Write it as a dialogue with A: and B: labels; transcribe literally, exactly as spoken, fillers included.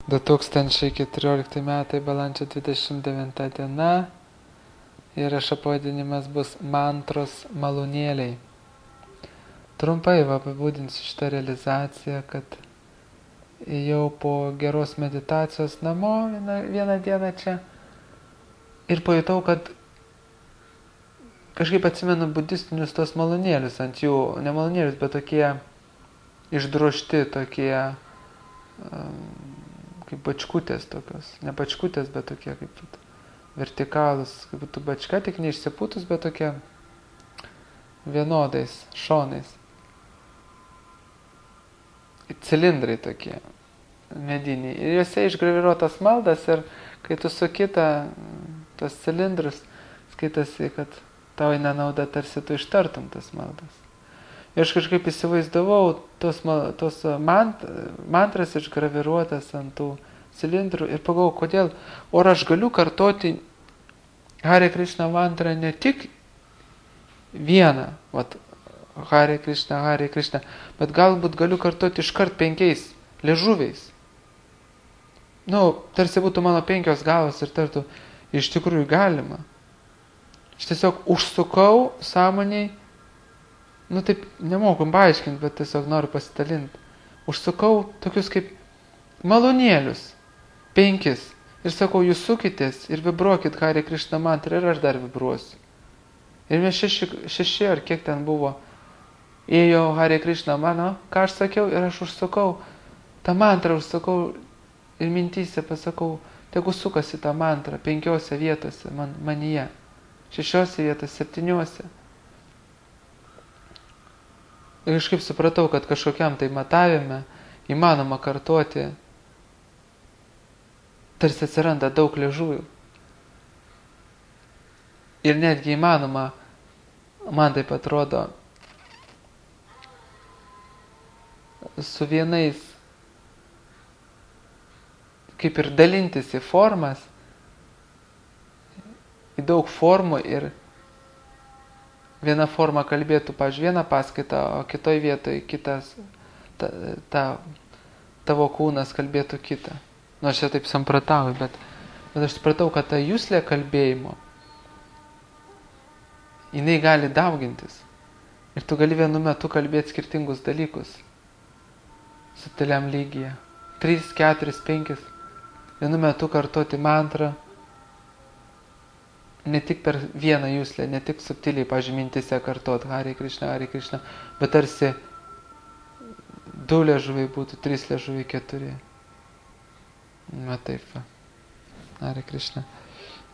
A: du tūkstančiai keturiolikti metai balandžio dvidešimt devinta diena. Įrašo pavadinimas bus Mantros malūnėliai. Trumpai apibūdinsiu šitą realizaciją, kad jau po geros meditacijos namo vieną, vieną dieną čia ir pajutau, kad kažkaip atsimenu budistinius tos malūnėlius ant jų, ne malūnėlius, bet tokie išdrožti, tokie um, kaip bačkutės tokios, ne bačkutės, bet tokie kaip vertikalus, kaip būtų bačka, tik neišsipūtus, bet tokie vienodais šonais. Cilindrai tokie, mediniai. Ir juose išgraviruotas maldas ir kai tu suki tą, tos cilindrus, skaitasi, kad tau eina nauda, tarsi tu ištartum tas maldas. Ir aš kažkaip įsivaizdavau tos, tos mant, mantras išgraviruotas ant tų cilindrų ir pagalvojau, kodėl. O aš galiu kartoti Hare Krishna mantrą ne tik vieną, vat, Hare Krishna, Hare Krishna, bet galbūt galiu kartoti iškart penkiais liežuviais. Nu, tarsi būtų mano penkios galvos ir tartų, iš tikrųjų galima. Aš tiesiog užsukau sąmoniai, nu taip nemoku paaiškinti, bet tiesiog noriu pasidalinti. Užsukau tokius kaip malūnėlius, penkis. Ir sakau, jūs sukitės ir vibruokit Hare Krishna mantrą ir aš dar vibruosiu. Ir mes šeši, šeši ar kiek ten buvo, ėjo Hare Krishna mano, ką aš sakiau, ir aš užsukau, tą mantrą užsukau ir mintyse pasakau, tegu sukasi tą mantrą penkiose vietose man, manyje, šešiose vietose, septyniose. Ir kažkaip supratau, kad kažkokiam tai matavime įmanoma kartuoti, tarsi atsiranda daug liežuvių. Ir netgi įmanoma, man taip atrodo, su vienais kaip ir dalintis į formas, į daug formų ir viena forma kalbėtų, pavyzdžiui, vieną paskaitą, o kitoj vietoj kitas, ta, ta, tavo kūnas kalbėtų kitą. Nu, aš čia taip sampratauju, bet, bet aš supratau, kad ta juslė kalbėjimo, jinai gali daugintis. Ir tu gali vienu metu kalbėti skirtingus dalykus. Subtiliam lygyje. Tris, keturis, penkis. Vienu metu kartoti mantrą. Ne tik per vieną juslę, ne tik subtiliai, pavyzdžiui, mintise kartoti Hare Krishna, Hare Krishna, bet tarsi du liežuviai būtų, trys liežuviai, keturi. Va taip va. Hare Krishna.